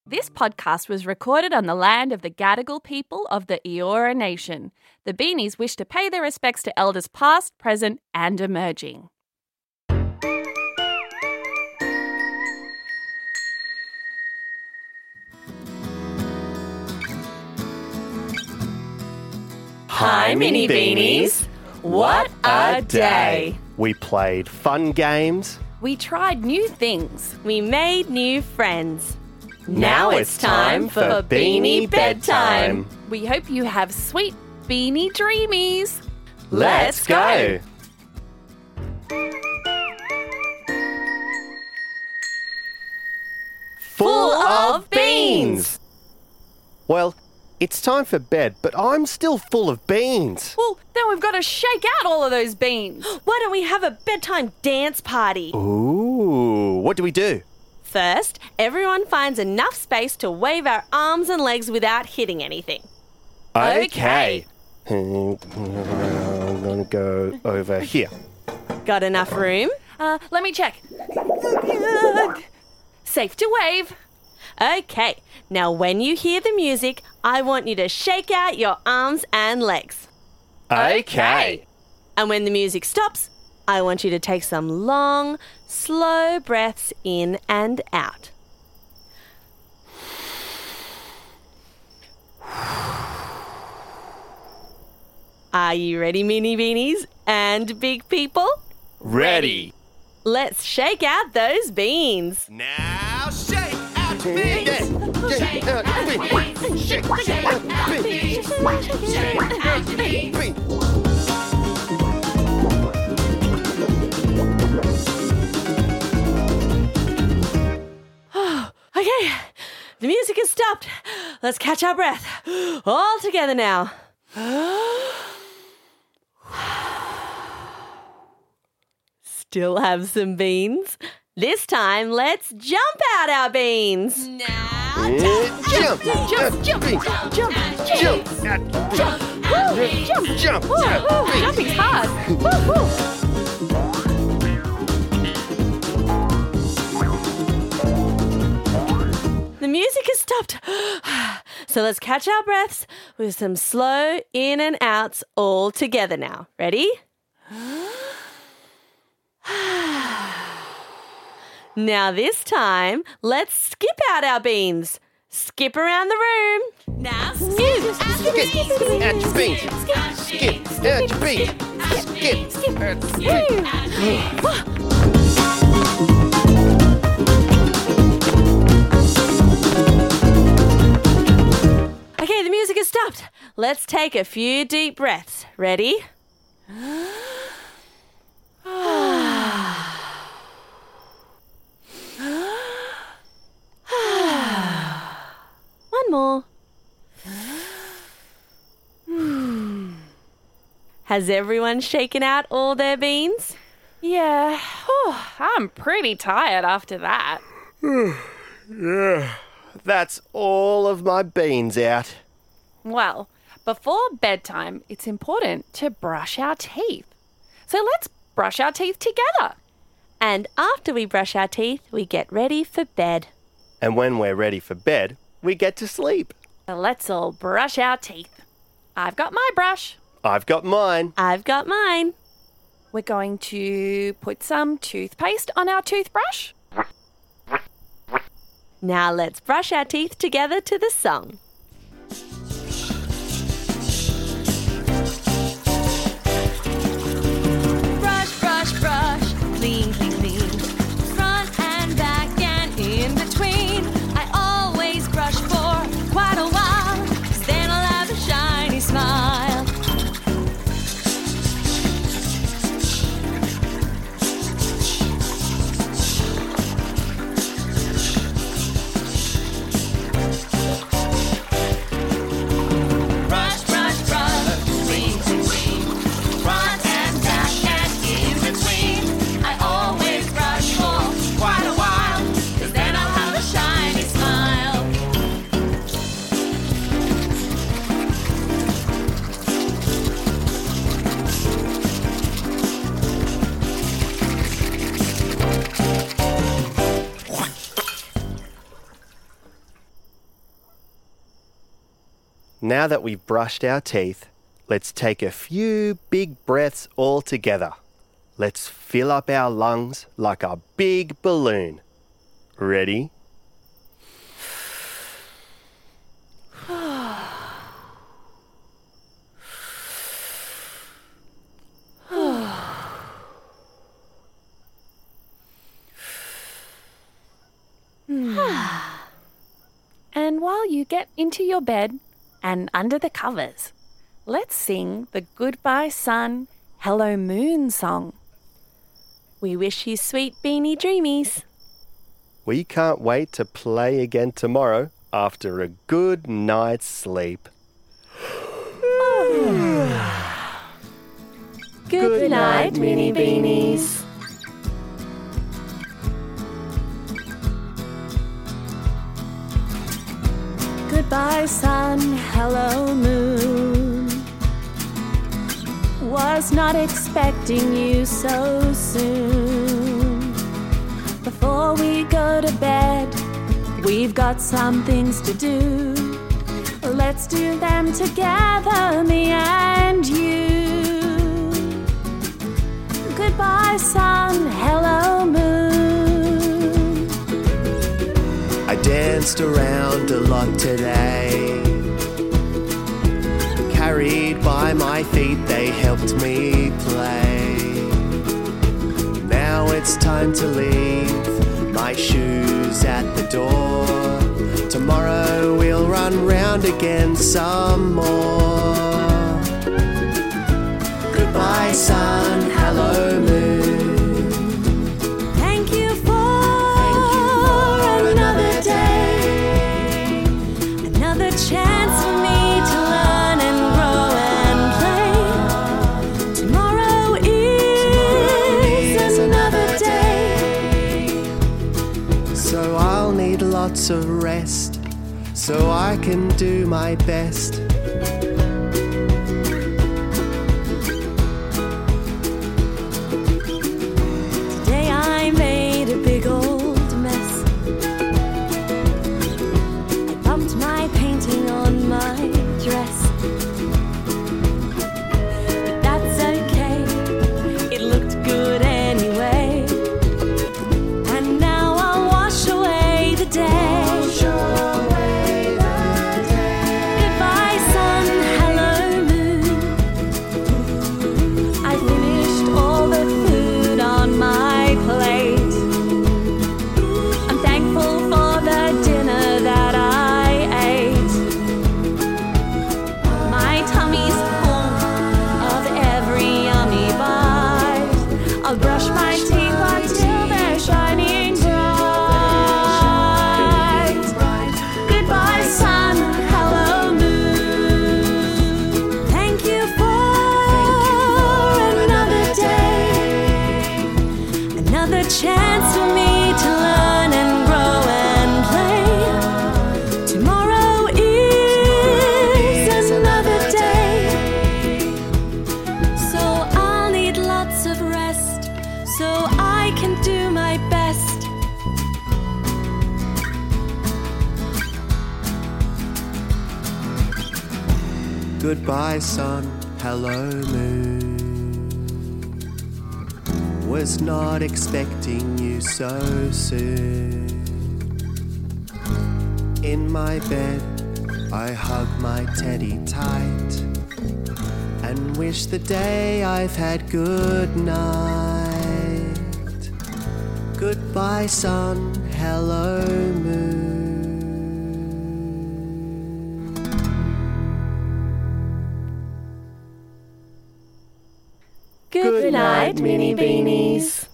This podcast was recorded on the land of the Gadigal people of the Eora Nation. The Beanies wish to pay their respects to elders past, present and emerging. Hi, Mini Beanies. What a day. We played fun games. We tried new things. We made new friends. Now it's time for Beanie Bedtime. We hope you have sweet beanie dreamies. Let's go. Full of beans. Well, it's time for bed, but I'm still full of beans. Well, then we've got to shake out all of those beans. Why don't we have a bedtime dance party? Ooh, what do we do? First, everyone finds enough space to wave our arms and legs without hitting anything. Okay. I'm going to go over here. Got enough room? Let me check. Safe to wave. Okay, now when you hear the music, I want you to shake out your arms and legs. Okay. And when the music stops, I want you to take some long, slow breaths in and out. Are you ready, Mini Beanies and big people? Ready. Let's shake out those beans. Now shake out your beans. Shake out your beans. Shake out your beans. Shake out your beans. Okay, the music has stopped. Let's catch our breath. All together now. Still have some beans? This time, let's jump out our beans. Now Jump. jump, jump, jump, Jump. jump. Jumping's hard. The music has stopped. So let's catch our breaths with some slow in and outs all together now. Ready? Now this time, let's skip out our beans. Skip around the room. Now Skip out your beans. Skip out your beans. Skip out your beans. Okay, the music has stopped. Let's take a few deep breaths. Ready? One more. Has everyone shaken out all their beans? Yeah, I'm pretty tired after that. That's all of my beans out. Well, before bedtime, it's important to brush our teeth. So let's brush our teeth together. And after we brush our teeth, we get ready for bed. And when we're ready for bed, we get to sleep. So let's all brush our teeth. I've got my brush. I've got mine. I've got mine. We're going to put some toothpaste on our toothbrush. Now let's brush our teeth together to the song. Brush, brush, brush, clean, clean, clean. Front and back and in between. I always brush for quite a while, 'cause then I'll have a shiny smile. Now that we've brushed our teeth, let's take a few big breaths all together. Let's fill up our lungs like a big balloon. Ready? And while you get into your bed and under the covers, let's sing the Goodbye Sun, Hello Moon song. We wish you sweet beanie dreamies. We can't wait to play again tomorrow after a good night's sleep. Good night, mini beanies. Goodbye, sun, hello, moon. Was not expecting you so soon. Before we go to bed, we've got some things to do. Let's do them together, me and you. Goodbye, sun, hello, moon. I danced around a lot today. Carried by my feet, they helped me play. Now it's time to leave my shoes at the door. Tomorrow we'll run round again some more. Goodbye, sun, hello, moon. Thank you for another day, another chance for me to learn and grow and play. Tomorrow is another day. So I'll need lots of rest so I can do my best. Today I made a big old mess. I bumped my painting on my dress. But that's okay, it looked good anyway. And now I'll wash away the day. Goodbye, sun, hello, moon. I finished all the food on my plate. I'm thankful for the dinner that I ate. My tummy's full of every yummy bite. I'll brush my teeth until they're shining bright. Goodbye, sun, hello, moon. Thank you for another day, another chance for me to learn and grow and play. Tomorrow is another day, so I'll need lots of rest so I can do my best. Goodbye, sun, hello, moon. Was not expecting you so soon. In my bed, I hug my teddy tight and wish the day I've had good night. Goodbye, sun, hello, moon. Good night, mini beanies.